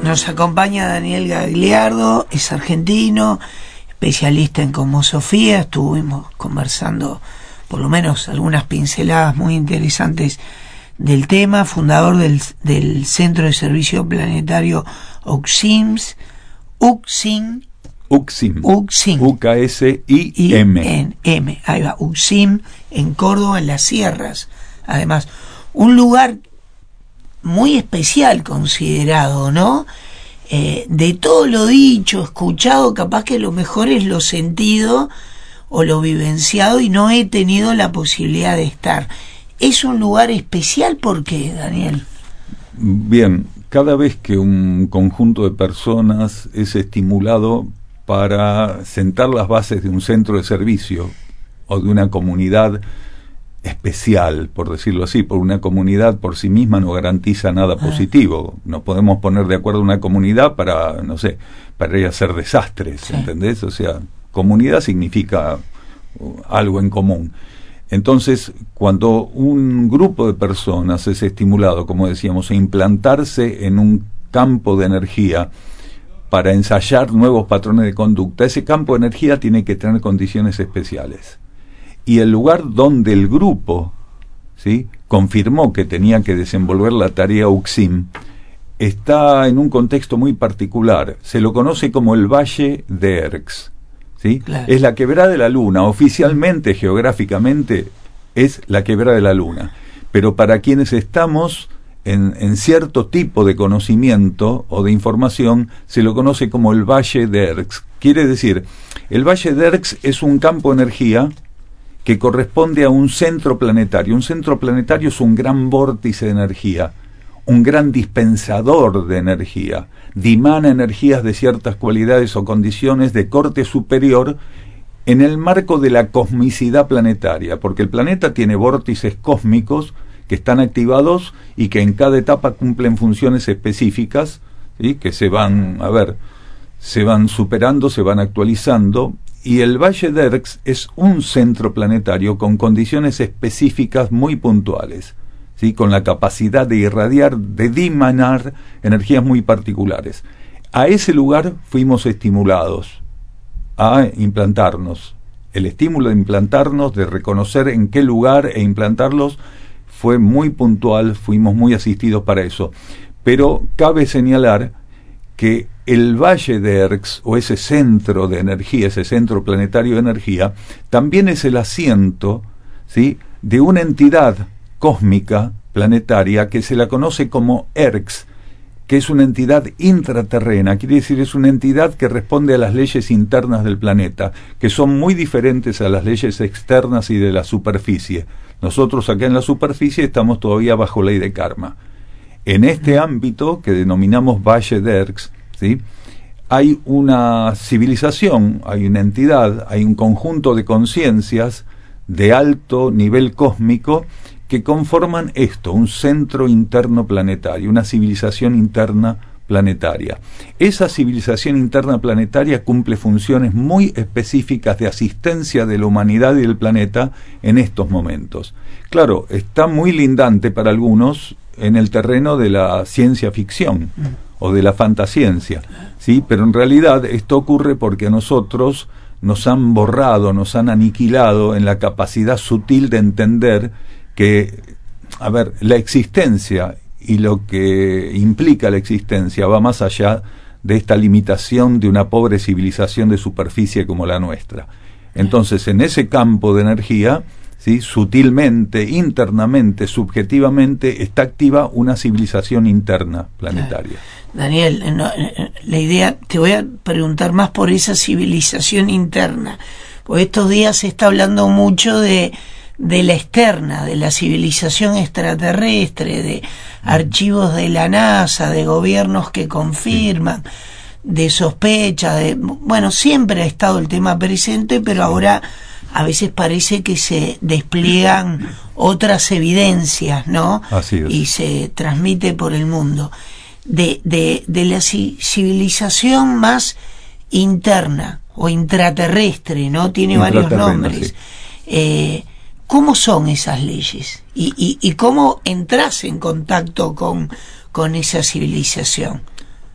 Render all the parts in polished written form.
Nos acompaña Daniel Gagliardo, es argentino, especialista en cosmosofía. Estuvimos conversando por lo menos algunas pinceladas muy interesantes del tema, fundador del Centro de Servicio Planetario UXIM, UKSIM, ahí va, UXIM, en Córdoba, en las sierras. Además, un lugar muy especial considerado, ¿no? De todo lo dicho, escuchado, capaz que lo mejor es lo sentido o lo vivenciado, y no he tenido la posibilidad de estar. ¿Es un lugar especial? ¿Por qué, Daniel? Bien, cada vez que un conjunto de personas es estimulado para sentar las bases de un centro de servicio o de una comunidad especial, por decirlo así, por una comunidad por sí misma no garantiza nada positivo. Nos podemos poner de acuerdo en una comunidad para, no sé, para ir a hacer desastres, sí. ¿Entendés? O sea, comunidad significa algo en común. Entonces, cuando un grupo de personas es estimulado, como decíamos, a implantarse en un campo de energía para ensayar nuevos patrones de conducta, ese campo de energía tiene que tener condiciones especiales. Y el lugar donde el grupo, ¿sí?, confirmó que tenía que desenvolver la tarea UXIM está en un contexto muy particular. Se lo conoce como el Valle de Erx, ¿sí? Claro. Es la quebrada de la Luna. Oficialmente, geográficamente, es la quebrada de la Luna. Pero para quienes estamos en cierto tipo de conocimiento o de información, se lo conoce como el Valle de Erx. Quiere decir, el Valle de Erx es un campo de energía que corresponde a un centro planetario. Un centro planetario es un gran vórtice de energía, un gran dispensador de energía, dimana energías de ciertas cualidades o condiciones de corte superior en el marco de la cosmicidad planetaria, porque el planeta tiene vórtices cósmicos que están activados y que en cada etapa cumplen funciones específicas, ¿sí?, que se van superando, se van actualizando. Y el Valle de Erx es un centro planetario con condiciones específicas muy puntuales, ¿sí?, con la capacidad de irradiar, de dimanar energías muy particulares. A ese lugar fuimos estimulados a implantarnos. El estímulo de implantarnos, de reconocer en qué lugar e implantarlos, fue muy puntual, fuimos muy asistidos para eso. Pero cabe señalar que el Valle de Erx, o ese centro de energía, ese centro planetario de energía, también es el asiento, ¿sí?, de una entidad cósmica planetaria que se la conoce como Erx, que es una entidad intraterrena. Quiere decir, es una entidad que responde a las leyes internas del planeta, que son muy diferentes a las leyes externas y de la superficie. Nosotros acá en la superficie estamos todavía bajo ley de karma. En este ámbito que denominamos Valle de Erx, ¿sí?, hay una civilización, hay una entidad, hay un conjunto de conciencias de alto nivel cósmico que conforman esto, un centro interno planetario, una civilización interna planetaria. Esa civilización interna planetaria cumple funciones muy específicas de asistencia de la humanidad y del planeta en estos momentos. Claro, está muy lindante para algunos en el terreno de la ciencia ficción o de la fantasciencia, ¿sí? Pero en realidad esto ocurre porque a nosotros nos han borrado, nos han aniquilado en la capacidad sutil de entender que, la existencia y lo que implica la existencia va más allá de esta limitación de una pobre civilización de superficie como la nuestra. Entonces, en ese campo de energía, ¿sí?, sutilmente, internamente, subjetivamente, está activa una civilización interna planetaria. Daniel, la idea, te voy a preguntar más por esa civilización interna, porque estos días se está hablando mucho de la externa, de la civilización extraterrestre, de archivos de la NASA, de gobiernos que confirman, de sospechas, siempre ha estado el tema presente, pero ahora a veces parece que se despliegan otras evidencias, ¿no? Así es. Y se transmite por el mundo. De la civilización más interna o intraterrestre, ¿no? Tiene varios nombres. Sí. ¿Cómo son esas leyes? ¿Y cómo entras en contacto con esa civilización?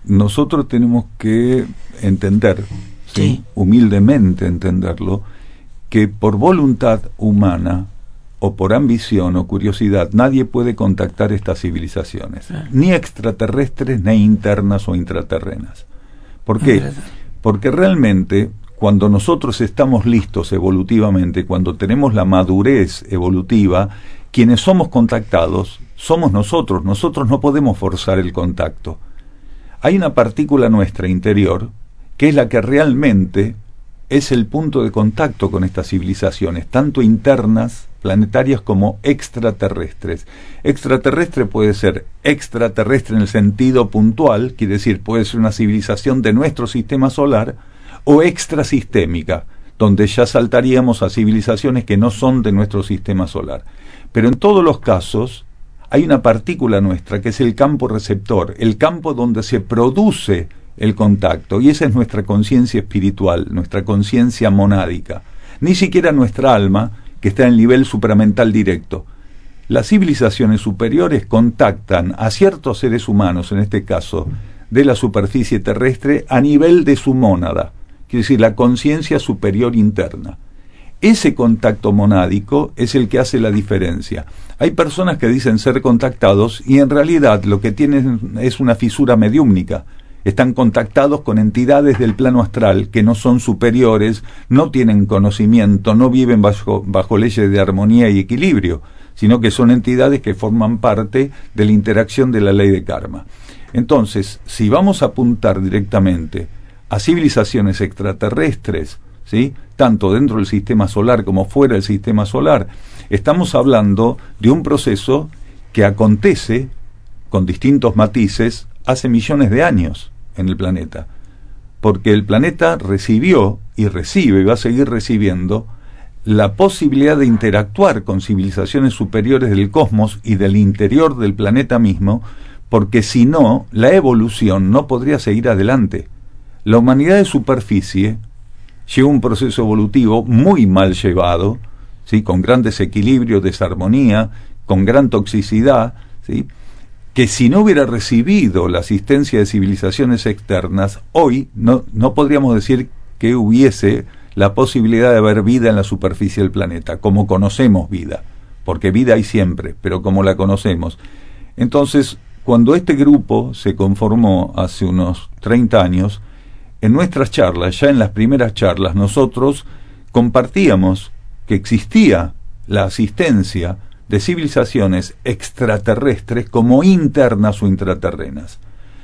nosotros tenemos que entender, ¿sí? Humildemente entenderlo, que por voluntad humana o por ambición o curiosidad nadie puede contactar estas civilizaciones, ni extraterrestres, ni internas o intraterrenas. ¿Por qué? Porque realmente cuando nosotros estamos listos evolutivamente, cuando tenemos la madurez evolutiva, quienes somos contactados somos nosotros. Nosotros no podemos forzar el contacto. Hay una partícula nuestra interior que es la que realmente es el punto de contacto con estas civilizaciones, tanto internas, planetarias, como extraterrestres. Extraterrestre puede ser extraterrestre en el sentido puntual, quiere decir, puede ser una civilización de nuestro sistema solar, o extrasistémica, donde ya saltaríamos a civilizaciones que no son de nuestro sistema solar. Pero en todos los casos hay una partícula nuestra que es el campo receptor, el campo donde se produce el contacto, y esa es nuestra conciencia espiritual, nuestra conciencia monádica, ni siquiera nuestra alma, que está en el nivel supramental directo. Las civilizaciones superiores contactan a ciertos seres humanos, en este caso de la superficie terrestre, a nivel de su mónada, quiere decir la conciencia superior interna. Ese contacto monádico es el que hace la diferencia. Hay personas que dicen ser contactados y en realidad lo que tienen es una fisura mediúmnica. Están contactados con entidades del plano astral que no son superiores, no tienen conocimiento, no viven bajo leyes de armonía y equilibrio, sino que son entidades que forman parte de la interacción de la ley de karma. Entonces, si vamos a apuntar directamente a civilizaciones extraterrestres, ¿sí?, tanto dentro del sistema solar como fuera del sistema solar, estamos hablando de un proceso que acontece con distintos matices hace millones de años en el planeta, porque el planeta recibió y recibe y va a seguir recibiendo la posibilidad de interactuar con civilizaciones superiores del cosmos y del interior del planeta mismo, porque si no, la evolución no podría seguir adelante. La humanidad de superficie lleva un proceso evolutivo muy mal llevado, ¿sí?, con gran desequilibrio, desarmonía, con gran toxicidad, ¿sí?, que si no hubiera recibido la asistencia de civilizaciones externas, hoy no podríamos decir que hubiese la posibilidad de haber vida en la superficie del planeta, como conocemos vida, porque vida hay siempre, pero como la conocemos. Entonces, cuando este grupo se conformó hace unos 30 años, en nuestras charlas, ya en las primeras charlas, nosotros compartíamos que existía la asistencia de civilizaciones extraterrestres como internas o intraterrenas.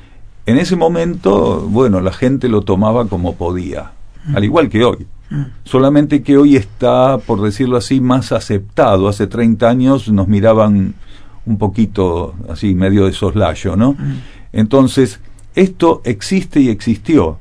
En ese momento, bueno, la gente lo tomaba como podía, al igual que hoy. Solamente que hoy está, por decirlo así, más aceptado. Hace 30 años nos miraban un poquito así, medio de soslayo, ¿no? Entonces, esto existe y existió.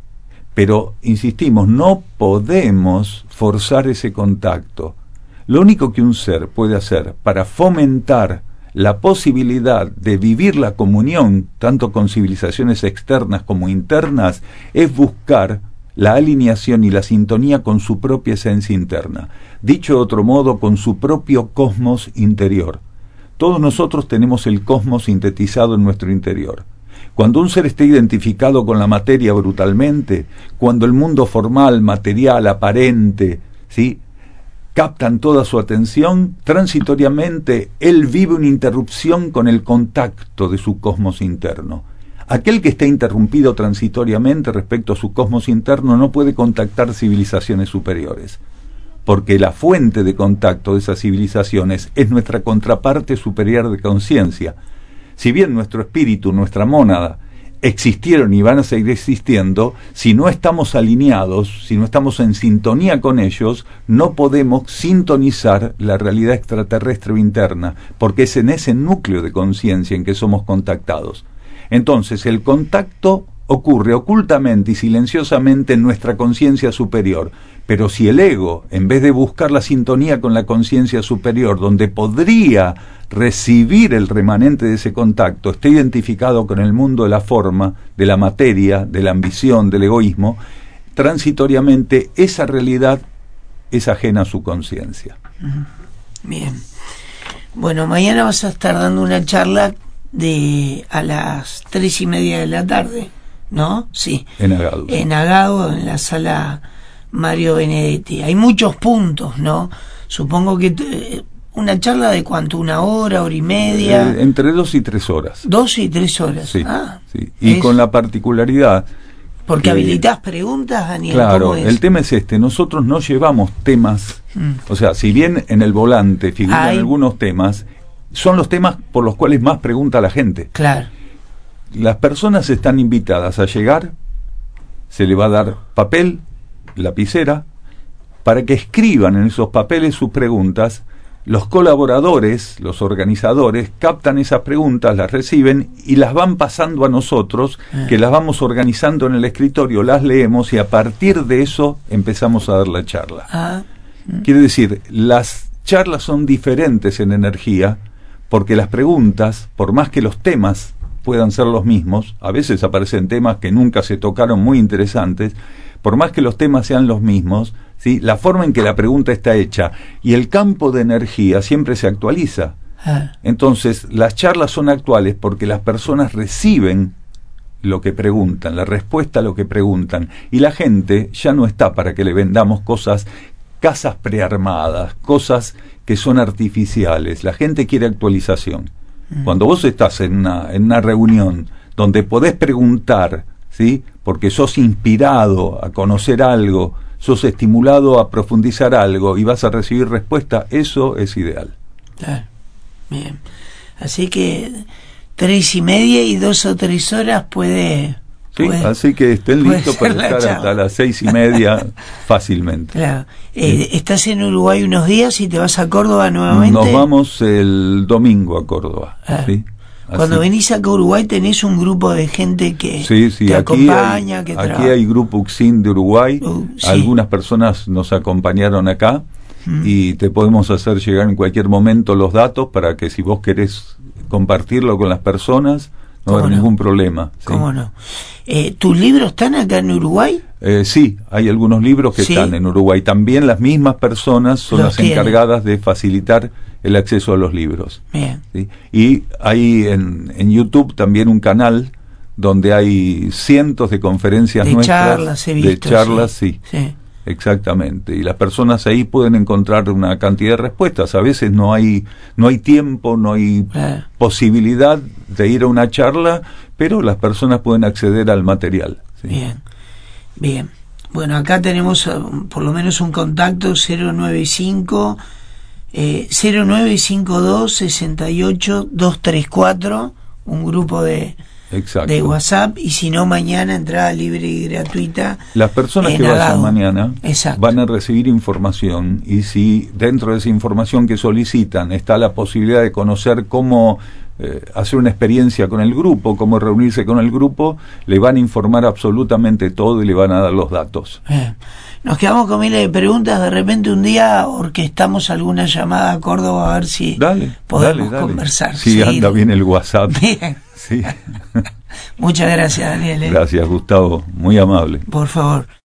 Pero, insistimos, no podemos forzar ese contacto. Lo único que un ser puede hacer para fomentar la posibilidad de vivir la comunión, tanto con civilizaciones externas como internas, es buscar la alineación y la sintonía con su propia esencia interna. Dicho de otro modo, con su propio cosmos interior. Todos nosotros tenemos el cosmos sintetizado en nuestro interior. Cuando un ser está identificado con la materia brutalmente, cuando el mundo formal, material, aparente, ¿sí?, captan toda su atención, transitoriamente él vive una interrupción con el contacto de su cosmos interno. Aquel que está interrumpido transitoriamente respecto a su cosmos interno no puede contactar civilizaciones superiores, porque la fuente de contacto de esas civilizaciones es nuestra contraparte superior de conciencia. Si bien nuestro espíritu, nuestra mónada, existieron y van a seguir existiendo, si no estamos alineados, si no estamos en sintonía con ellos, no podemos sintonizar la realidad extraterrestre o interna, porque es en ese núcleo de conciencia en que somos contactados. Entonces, el contacto ocurre ocultamente y silenciosamente en nuestra conciencia superior, pero si el ego, en vez de buscar la sintonía con la conciencia superior, donde podría recibir el remanente de ese contacto, está identificado con el mundo de la forma, de la materia, de la ambición, del egoísmo, transitoriamente esa realidad es ajena a su conciencia. Bien. Bueno, mañana vas a estar dando una charla a las 3:30 de la tarde, ¿no? Sí. En Agado. En Agado, en la sala Mario Benedetti. Hay muchos puntos, ¿no? Supongo que una charla de cuánto, 1 hora, 1:30. Entre 2 y 3 horas. 2 y 3 horas. Sí, sí. Y con la particularidad. Porque habilitás preguntas, Daniel. Claro, el tema es nosotros no llevamos temas, o sea, si bien en el volante figuran algunos temas, son los temas por los cuales más pregunta la gente. Claro. Las personas están invitadas a llegar, se le va a dar papel, lapicera, para que escriban en esos papeles sus preguntas. Los colaboradores, los organizadores, captan esas preguntas, las reciben y las van pasando a nosotros, que las vamos organizando en el escritorio, las leemos y a partir de eso empezamos a dar la charla. Quiere decir, las charlas son diferentes en energía, porque las preguntas, por más que los temas puedan ser los mismos, a veces aparecen temas que nunca se tocaron muy interesantes, por más que los temas sean los mismos, ¿sí? La forma en que la pregunta está hecha y el campo de energía siempre se actualiza. Entonces, las charlas son actuales porque las personas reciben lo que preguntan, la respuesta a lo que preguntan, y la gente ya no está para que le vendamos casas prearmadas, cosas que son artificiales. La gente quiere actualización. Cuando vos estás en una reunión donde podés preguntar, ¿sí? Porque sos inspirado a conocer algo, sos estimulado a profundizar algo y vas a recibir respuesta, eso es ideal. Claro. Bien. Así que 3:30 y 2 o 3 horas puede... Sí, así que estén listos para estar hasta las 6:30 fácilmente. Claro. Estás en Uruguay unos días y te vas a Córdoba nuevamente. Nos vamos el domingo a Córdoba. ¿Sí? Cuando venís acá a Uruguay tenés un grupo de gente que te acompaña, aquí hay grupo UXIN de Uruguay. Sí. Algunas personas nos acompañaron acá y te podemos hacer llegar en cualquier momento los datos para que si vos querés compartirlo con las personas, no hay ningún problema. ¿Sí? ¿Cómo no? ¿Tus libros están acá en Uruguay? Sí, hay algunos libros que están en Uruguay. También las mismas personas son las encargadas de facilitar el acceso a los libros. Bien. ¿Sí? Y hay en YouTube también un canal donde hay cientos de conferencias nuestras. De charlas, sí. Exactamente, y las personas ahí pueden encontrar una cantidad de respuestas. A veces no hay tiempo, no hay posibilidad de ir a una charla, pero las personas pueden acceder al material. ¿Sí? Bien. Bueno, acá tenemos por lo menos un contacto 0952 68 234, un grupo de WhatsApp, y si no, mañana entrada libre y gratuita. Las personas que vayan mañana van a recibir información, y si dentro de esa información que solicitan está la posibilidad de conocer cómo hacer una experiencia con el grupo, cómo reunirse con el grupo, le van a informar absolutamente todo y le van a dar los datos. Nos quedamos con miles de preguntas. De repente un día orquestamos alguna llamada a Córdoba a ver si podemos conversar. Sí, anda bien el WhatsApp. Bien. Sí. Muchas gracias, Daniel. Gracias, Gustavo, muy amable. Por favor.